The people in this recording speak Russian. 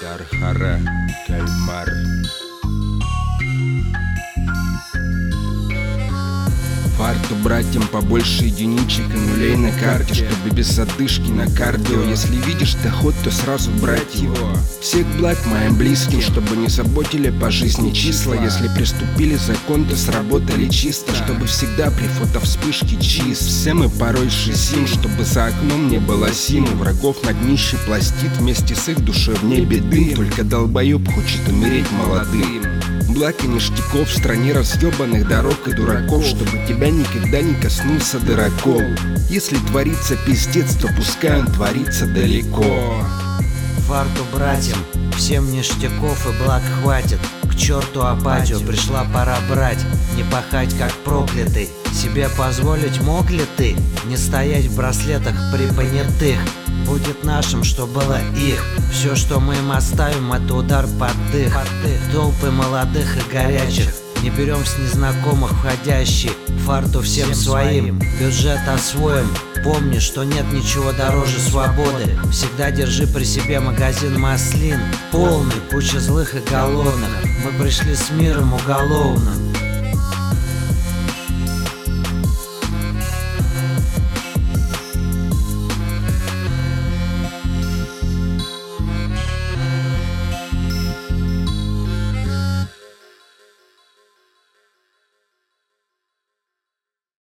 Тархара, кальмар. Фарту братьям побольше единичек и нулей на карте, чтобы без одышки на кардио. Если видишь доход, то сразу брать его. Всех благ моим близким, чтобы не заботили по жизни числа. Если приступили закон, то сработали чисто, чтобы всегда при фотовспышке чист. Все мы порой шизим, чтобы за окном не было сим. У врагов на днище пластит, вместе с их душой в небе дым. Только долбоеб хочет умереть молодым. Благ и ништяков в стране разъебанных дорог и дураков, чтобы тебя никогда не коснулся дырокол. Если творится пиздец, то пускай он творится далеко. Фарту братьям, всем ништяков и благ хватит. К черту апатию, пришла пора брать. Не пахать как проклятый. Себе позволить мог ли ты не стоять в браслетах припонятых? Будет нашим, что было их. Все, что мы им оставим, это удар под дых. Толпы молодых и горячих, не берем с незнакомых входящий. Фарту всем своим, бюджет освоим. Помни, что нет ничего дороже свободы. Всегда держи при себе магазин маслин, полный, куча злых и голодных. Мы пришли с миром уголовным.